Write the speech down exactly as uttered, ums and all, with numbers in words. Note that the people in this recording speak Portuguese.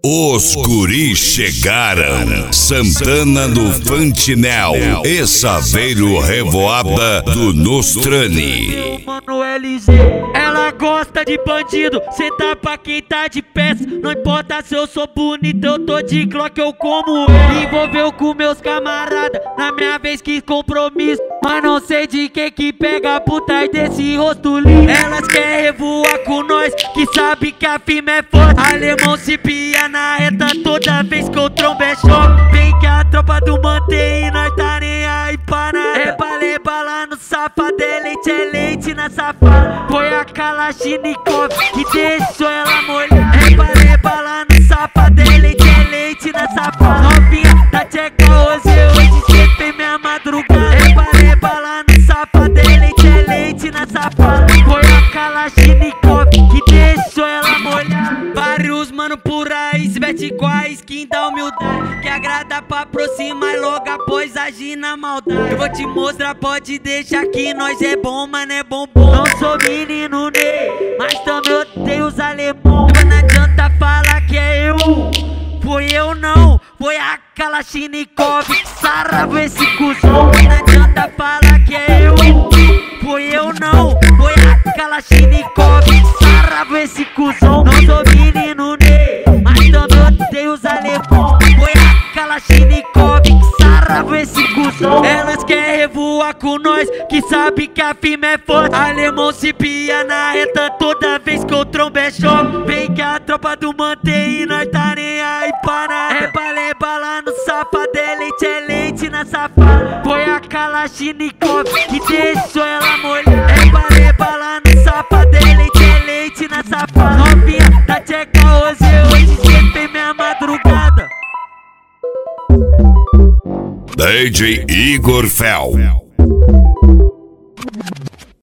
Os guris chegaram. Santana do Fantinel e Saveiro Revoada do Nostrani. Mano L G, ela gosta de bandido, cê tá pra quem tá de peça. Não importa se eu sou bonito, eu tô de Glock, eu como ele. Envolveu com meus camaradas, na minha vez que compromisso. Mas não sei de quem que pega por trás desse rosto lindo. Elas querem revoar com nós, que sabe que a firma é forte. Alemão se pia na reta toda vez que eu trombo é choque. Vem que a tropa do mantém e nós tá nem aí pra nada. É baleba lá no safado, é leite, é leite na safada. Foi a Kalashnikov que deixou ela molhar. É baleba lá no safado, é leite, é leite na safada. Novinha da Tcheca hoje, hoje cê fez minha madrugada. É baleba lá no safado, é leite, é leite na safada. Foi a Kalashnikov que deixou ela molhar. Vários mano por aí se veste com a skin da humildade, que agrada pra aproximar e logo após agir na maldade. Eu vou te mostrar, pode deixar que nós é bom, mas não é bombom. Não sou menino Ney, mas também odeio os alemão. Não adianta falar que é eu, foi eu não, foi a Kalashnikov que sarrava esse cuzão. Não adianta falar que é eu, foi eu não, foi a Kalashnikov que sarrava esse cuzão. Não sou menino Ney, mas também odeio os alemão. Foi a Kalashnikov que sarrava esse cuzão. Elas querem revoar com nós, que sabe que a firma é forte. Alemão se pia na reta toda vez que eu trombo é choque. Vem que a tropa do mantém e nós tá nem aí pra nada. É baleba lá no safado, é leite, é leite na safada. Foi a Kalashnikov que deixou ela molhar. É baleba lá no safado, é leite, é leite na safada. Novinha da Tcheca hoje, hoje cê fez minha madrugada. D J Igor Fel.